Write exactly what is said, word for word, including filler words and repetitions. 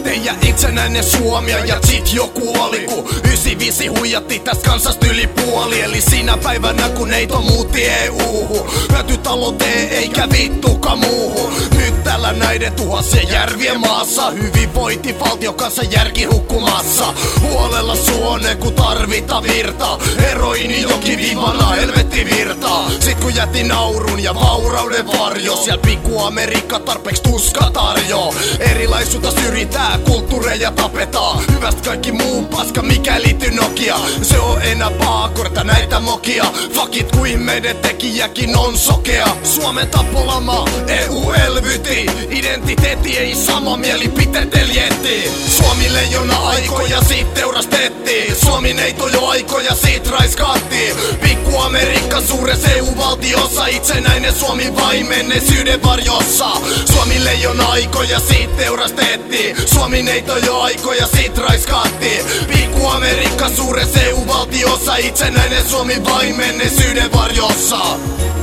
Teidän itsenäinen Suomi ja sit joku oli, ku yhdeksänkymmentäviisi huijatti tästä kansasta yli puoli. Eli sinä päivänä kun neito muutti E U:hu, hyötytalouteen eikä vittuka muuhu. Nyt täällä näiden tuhansien järvien maassa hyvinvointivaltio kanssa järki hukkumassa. Huolella suone kun tarvita virta, heroini joki vivana helvetti virtaa. Sit kun jätti naurun ja vaurauden varjo, siellä pikku Amerikka tarpeeksi tuska tarjoo. Erilaisuutta syrjitää, kulttuureja tapetaan, hyvästä kaikki muun paska mikä liittyy Nokia. Se on enää paakorta näitä mokia, fakit kuin meidän tekijäkin on sokea. Suomen tapolama, E U elvyti, identiteetti ei sama, mielipiteet eljetti. Suomi leijona aikoja sit teurastettiin, Suomi neito jo aikoja sit raiskattiin. Pikku Amerikka suuressa E U-valtiossa, itsenäinen Suomi vain menneisyyden varjossa. Suomi leijona aikoja sit teurastettiin, Suomi neito jo aikoja sit raiskattiin. Pikku Amerikka suuressa E U-valtiossa, itsenäinen Suomi vain menneisyyden varjossa.